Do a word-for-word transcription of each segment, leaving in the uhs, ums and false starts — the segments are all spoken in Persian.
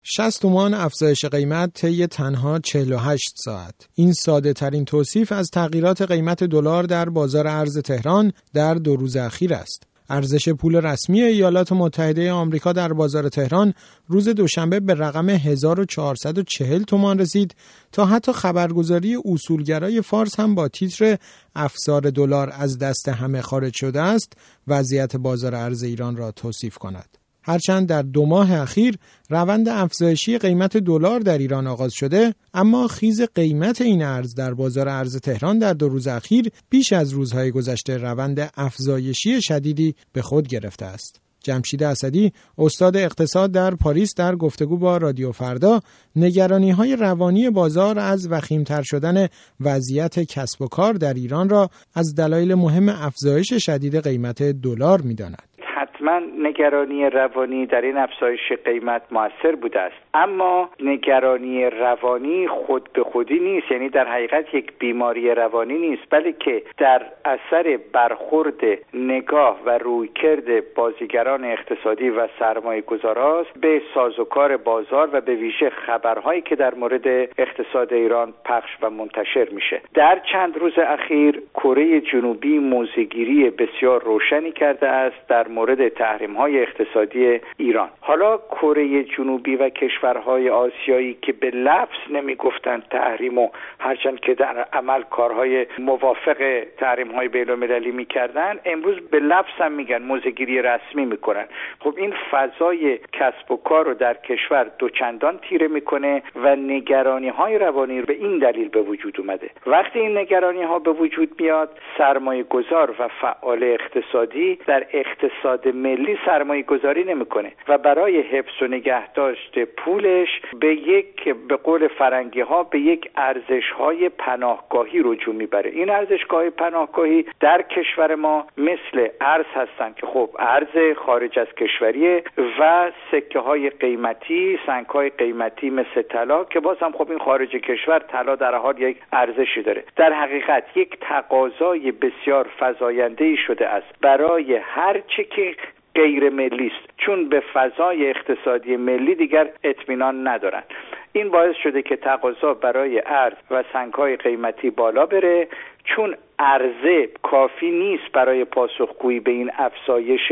شصت تومان افزایش قیمت طی تنها چهل و هشت ساعت. این ساده ترین توصیف از تغییرات قیمت دلار در بازار ارز تهران در دو روز اخیر است. ارزش پول رسمی ایالات متحده آمریکا در بازار تهران روز دوشنبه به رقم هزار و چهارصد و چهل تومان رسید تا حتی خبرگزاری اصولگرای فارس هم با تیتر افزار دلار از دست همه خارج شده است وضعیت بازار ارز ایران را توصیف کند. هرچند در دو ماه اخیر روند افزایشی قیمت دلار در ایران آغاز شده، اما خیز قیمت این ارز در بازار ارز تهران در دو روز اخیر بیش از روزهای گذشته روند افزایشی شدیدی به خود گرفته است. جمشید اسدی، استاد اقتصاد در پاریس، در گفتگو با رادیو فردا نگرانی‌های روانی بازار از وخیم‌تر شدن وضعیت کسب و کار در ایران را از دلایل مهم افزایش شدید قیمت دلار می‌داند. حتما نگرانی روانی در این افزایش قیمت مؤثر بوده است، اما نگرانی روانی خود به خودی نیست، یعنی در حقیقت یک بیماری روانی نیست، بلکه در اثر برخورد نگاه و رویکرد بازیگران اقتصادی و سرمایه‌گذاران به سازوکار بازار و به ویژه خبرهایی که در مورد اقتصاد ایران پخش و منتشر میشه. در چند روز اخیر کره جنوبی موضع‌گیری بسیار روشنی کرده است در مورد تحریم‌های اقتصادی ایران. حالا کره جنوبی و کشورهای آسیایی که به لفظ نمیگفتند تحریم و هرچند که در عمل کارهای موافق تحریم‌های بین‌المللی میکردن، امروز به لفظ هم میگن موضع‌گیری رسمی میکنن. خب این فضای کسب و کار رو در کشور دوچندان تیره میکنه و نگرانی‌های روانی به این دلیل به وجود اومده. وقتی این نگرانی‌ها به وجود میاد، سرمایه‌گذار و فعال اقتصادی در اقتصاد ملی سرمایه گذاری نمیکنه و برای حفظ و نگهداشت پولش به یک، به قول فرنگی ها، به یک ارزش های پناهگاهی رجوع میبره. این ارزشگاه پناهگاهی در کشور ما مثل ارز هستن که خب ارز خارج از کشوریه و سکه های قیمتی، سنگ های قیمتی مثل طلا که باز هم خب این خارج کشور طلا در حال یک ارزشی داره. در حقیقت یک تقاضای بسیار فزاینده‌ای شده است برای هر چی که غیر ملی است، چون به فضای اقتصادی ملی دیگر اطمینان ندارن. این باعث شده که تقاضا برای ارز و سنگ‌های قیمتی بالا بره، چون عرضه کافی نیست برای پاسخگویی به این افزایش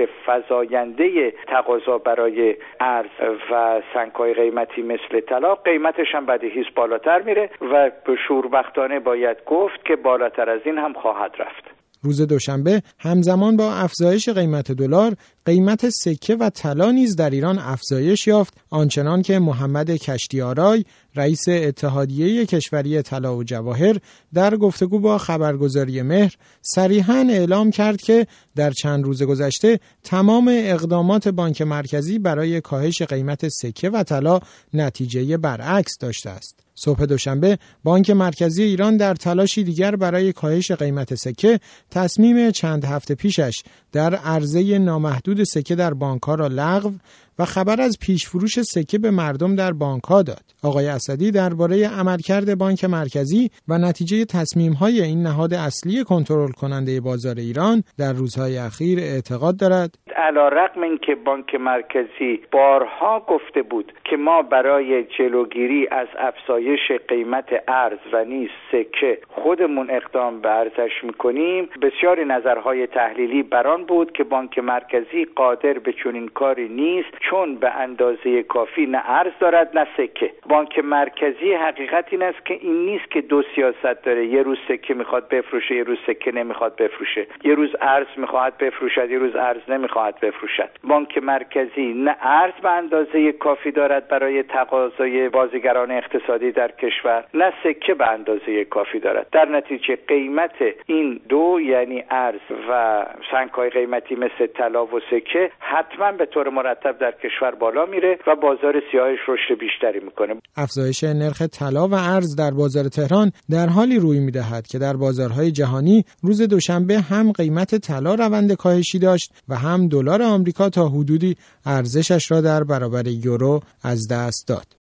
فزاینده تقاضا برای ارز و سنگ‌های قیمتی مثل طلا، قیمتش هم بدیهی است بالاتر میره و به شوربختانه باید گفت که بالاتر از این هم خواهد رفت. روز دوشنبه همزمان با افزایش قیمت دلار، قیمت سکه و طلا نیز در ایران افزایش یافت، آنچنان که محمد کشتی‌آرای، رئیس اتحادیه کشوری طلا و جواهر، در گفتگو با خبرگزاری مهر صریحاً اعلام کرد که در چند روز گذشته تمام اقدامات بانک مرکزی برای کاهش قیمت سکه و طلا نتیجه برعکس داشته است. صبح دوشنبه بانک مرکزی ایران در تلاشی دیگر برای کاهش قیمت سکه تصمیم چند هفته پیشش در عرضه نامحدود سکه در بانک‌ها را لغو و خبر از پیشفروش سکه به مردم در بانک‌ها داد. آقای اسدی درباره عملکرد بانک مرکزی و نتیجه تصمیم‌های این نهاد اصلی کنترل کننده بازار ایران در روزهای اخیر اعتقاد دارد. علی‌رغم اینکه بانک مرکزی بارها گفته بود که ما برای جلوگیری از افزایش قیمت ارز و نیز سکه خودمون اقدام به ارزش می‌کنیم، بسیاری نظرهای تحلیلی بران بود که بانک مرکزی قادر به چنین کاری نیست، چون به اندازه کافی نه ارز دارد نه سکه. بانک مرکزی حقیقت این است که این نیست که دو سیاست داره، یه روز سکه میخواد بفروشه، یه روز سکه نمیخواد بفروشه، یه روز ارز میخواد بفروشد، یه روز ارز نمیخواد بفروشد. بانک مرکزی نه ارز به اندازه کافی دارد برای تقاضای بازیگران اقتصادی در کشور، نه سکه به اندازه کافی دارد. در نتیجه قیمت این دو، یعنی ارز و سنگ‌های قیمتی مثل طلا و سکه، حتما به طور مرتب در کشور بالا میره و بازار سیاهش رشد بیشتری میکنه. افزایش نرخ طلا و ارز در بازار تهران در حالی روی میدهد که در بازارهای جهانی روز دوشنبه هم قیمت طلا روند کاهشی داشت و هم دلار آمریکا تا حدودی ارزشش را در برابر یورو از دست داد.